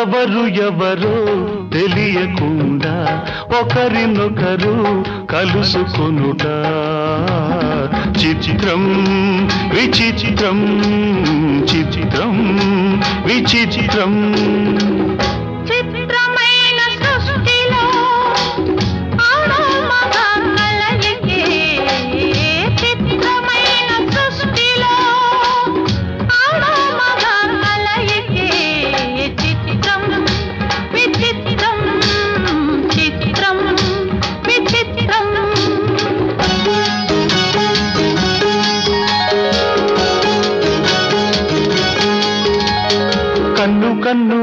ఎవరు ఎవరో తెలియకుండా ఒకరినొకరు కలుసుకొనుట చిత్రం విచిత్రం చిత్రం విచిత్రం చిత్రమైన సృష్టిలో ఆడో మగ కలయికే చిత్రమైన సృష్టిలో ఆడో మగ కలయికే చిత్రం విచిత్రం చిత్రం విచిత్రం కన్ను కన్ను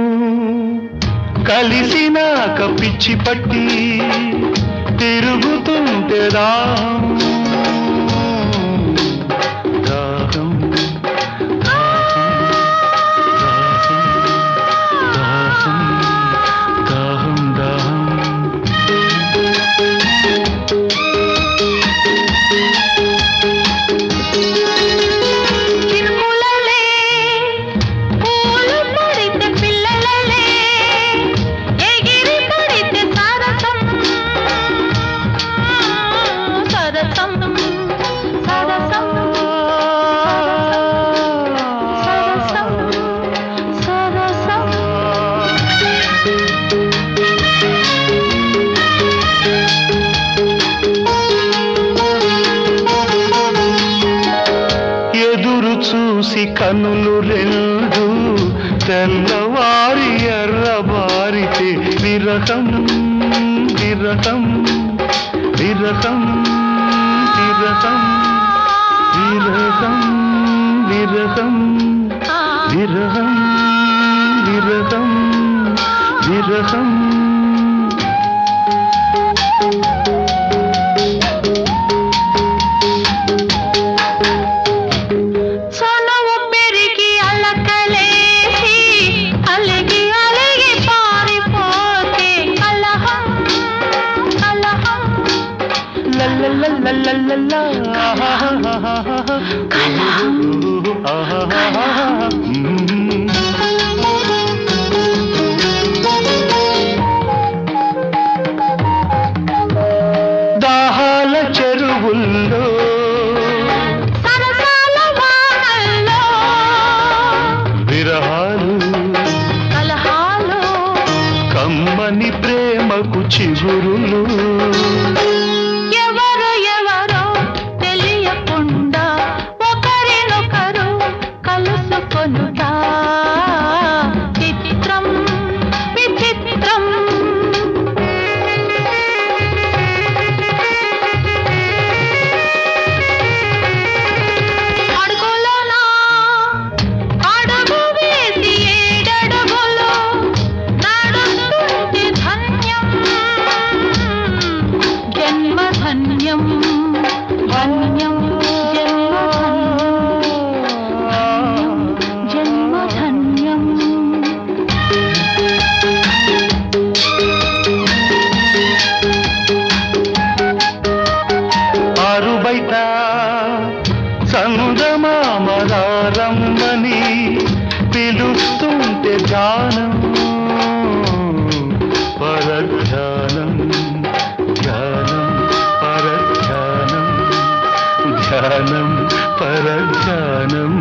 కలిసినాక పిచ్చి పట్టి తిరుగుతుంటే దాహం దాహం దాహం దాహం చిరుకులలే పూలు పడితే పిల్లలలే ఎగిరి పడితే సరసం సరసం సరసం సరసం సరసం ఎదురు చూసి కనులు రెండు తెల్లవారి ఎర్రబారితే విరహం విరహం విరహం విరహం విరహం విరహం విరహం విరహం విరహం సొనవు పెరిగి అలకలేసి అలిగి అలిగి పారిపోతే కలహం కలహం లల్లల్లల్లల్లల్లా కలహం దాహాల చెరువుల్లో సరసాల వానల్లో విరహాలు కలహాలు కమ్మని ప్రేమకు చిగురులు ఎవరు ఎవరో తెలియకుండా ఒకరినొకరు కలుసుకొనుట చిత్రం విచిత్రం అడుగులోనా అడుగు వేసి ఏడడుగులు నడుస్తుంటే ధన్యం జన్మ ధన్యం ధన్యం జన్మ ధన్యం ఆరు బయట సందమామరారమ్మని పిలుస్తుంటే ధ్యానం పరధ్యానం ధ్యానం పరధ్యానం ధ్యానం పరధ్యానం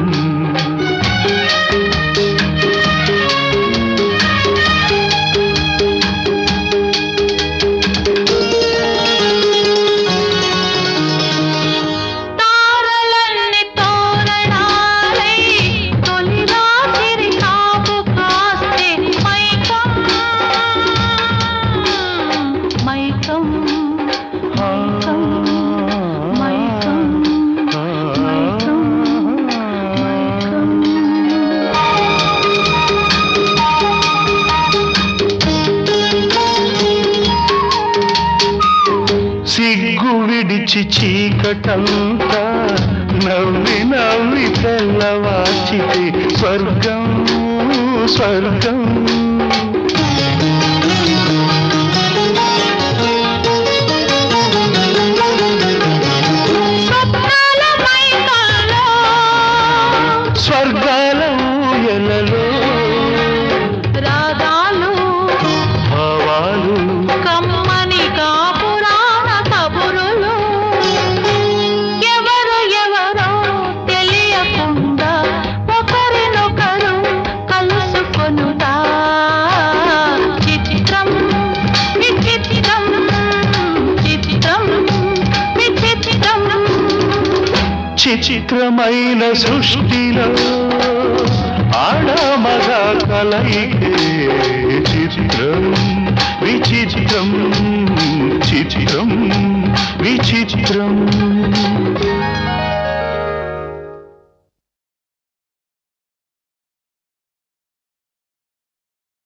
తారలన్ని తోరణాలై తొలి రాత్రి కాపు కాస్తే మైకం మైకం మైకం మైకం మైకం మైకం సిగ్గు విడిచి చీకటంతా నవ్వి నవ్వి తెల్లవాచితే స్వర్గం స్వర్గం స్వప్నాల మైకంలో స్వర్గాల ఊయలలో రాగాలు చిత్రమైన సృష్టిలో ఆడమగ కలయికే చిత్రం విచిత్రం చిత్రం విచిత్రం